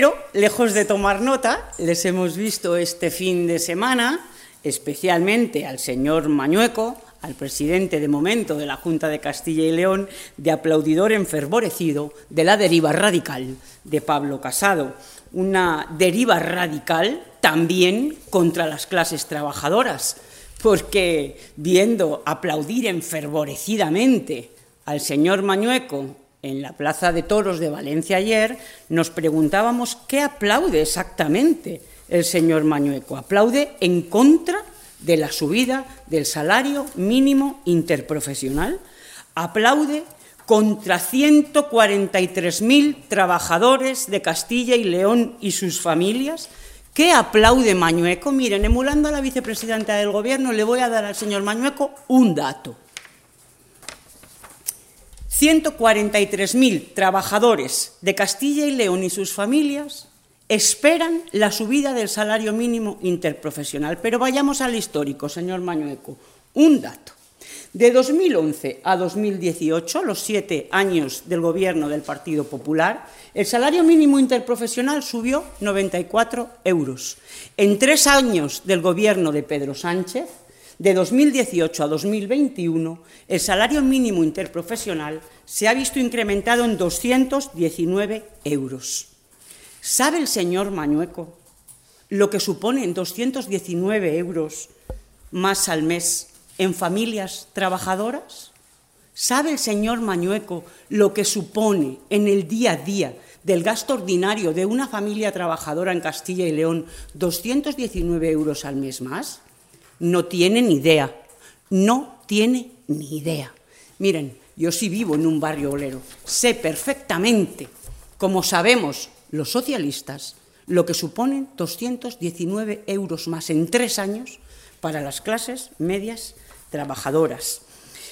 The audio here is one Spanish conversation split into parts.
Pero, lejos de tomar nota, les hemos visto este fin de semana, especialmente al señor Mañueco, al presidente de momento de la Junta de Castilla y León, de aplaudidor enfervorecido de la deriva radical de Pablo Casado. Una deriva radical también contra las clases trabajadoras, porque viendo aplaudir enfervorecidamente al señor Mañueco en la Plaza de Toros de Valencia ayer, nos preguntábamos qué aplaude exactamente el señor Mañueco. ¿Aplaude en contra de la subida del salario mínimo interprofesional? ¿Aplaude contra 143.000 trabajadores de Castilla y León y sus familias? ¿Qué aplaude Mañueco? Miren, emulando a la vicepresidenta del Gobierno, le voy a dar al señor Mañueco un dato. 143.000 trabajadores de Castilla y León y sus familias esperan la subida del salario mínimo interprofesional. Pero vayamos al histórico, señor Mañueco. Un dato. De 2011 a 2018, los 7 años del Gobierno del Partido Popular, el salario mínimo interprofesional subió 94 euros. En 3 años del Gobierno de Pedro Sánchez, de 2018 a 2021, el salario mínimo interprofesional se ha visto incrementado en 219 euros. ¿Sabe el señor Mañueco lo que suponen 219 euros más al mes en familias trabajadoras? ¿Sabe el señor Mañueco lo que supone en el día a día del gasto ordinario de una familia trabajadora en Castilla y León 219 euros al mes más? No tiene ni idea, no tiene ni idea. Miren, yo sí vivo en un barrio obrero, sé perfectamente, como sabemos los socialistas, lo que suponen 219 euros más en 3 años para las clases medias trabajadoras.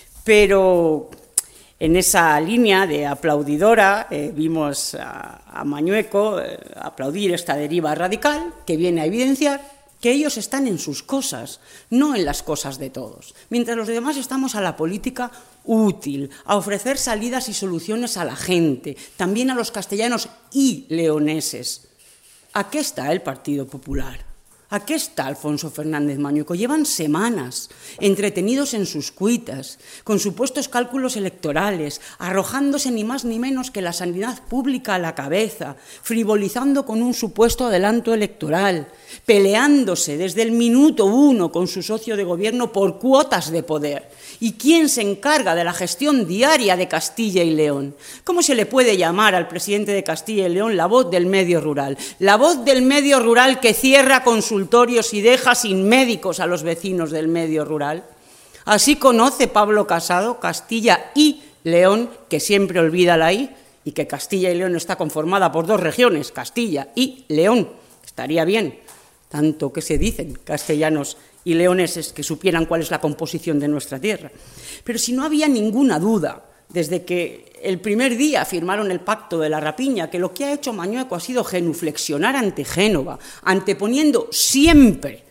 Pero en esa línea de aplaudidora vimos a Mañueco aplaudir esta deriva radical que viene a evidenciar que ellos están en sus cosas, no en las cosas de todos, mientras los demás estamos a la política útil, a ofrecer salidas y soluciones a la gente, también a los castellanos y leoneses. ¿A qué está el Partido Popular? ¿A qué está Alfonso Fernández Mañueco? Llevan semanas entretenidos en sus cuitas, con supuestos cálculos electorales, arrojándose ni más ni menos que la sanidad pública a la cabeza, frivolizando con un supuesto adelanto electoral, peleándose desde el minuto 1 con su socio de gobierno por cuotas de poder. ¿Y quién se encarga de la gestión diaria de Castilla y León? ¿Cómo se le puede llamar al presidente de Castilla y León la voz del medio rural? La voz del medio rural que cierra consultorios y deja sin médicos a los vecinos del medio rural. Así conoce Pablo Casado Castilla y León, que siempre olvida la I, y que Castilla y León está conformada por 2 regiones, Castilla y León. Estaría bien, tanto que se dicen castellanos y leoneses, que supieran cuál es la composición de nuestra tierra. Pero si no había ninguna duda, desde que el primer día firmaron el pacto de la rapiña, que lo que ha hecho Mañueco ha sido genuflexionar ante Génova, anteponiendo siempre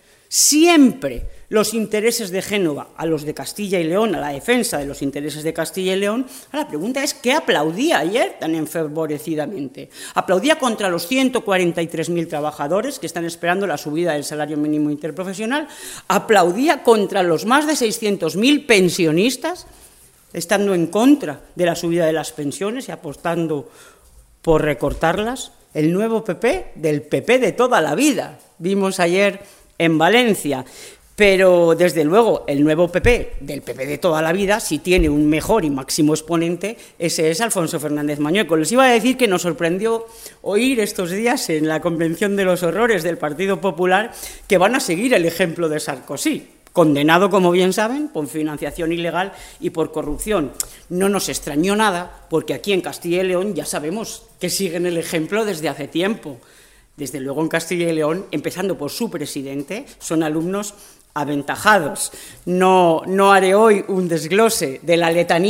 los intereses de Génova a los de Castilla y León, a la defensa de los intereses de Castilla y León, la pregunta es ¿qué aplaudía ayer tan enfervorecidamente? ¿Aplaudía contra los 143.000 trabajadores que están esperando la subida del salario mínimo interprofesional? ¿Aplaudía contra los más de 600.000 pensionistas, estando en contra de la subida de las pensiones y apostando por recortarlas? El nuevo PP del PP de toda la vida, vimos ayer en Valencia. Pero, desde luego, el nuevo PP, del PP de toda la vida, si tiene un mejor y máximo exponente, ese es Alfonso Fernández Mañueco. Les iba a decir que nos sorprendió oír estos días en la Convención de los Horrores del Partido Popular que van a seguir el ejemplo de Sarkozy, condenado, como bien saben, por financiación ilegal y por corrupción. No nos extrañó nada, porque aquí en Castilla y León ya sabemos que siguen el ejemplo desde hace tiempo. Desde luego en Castilla y León, empezando por su presidente, son alumnos aventajados. No haré hoy un desglose de la letanía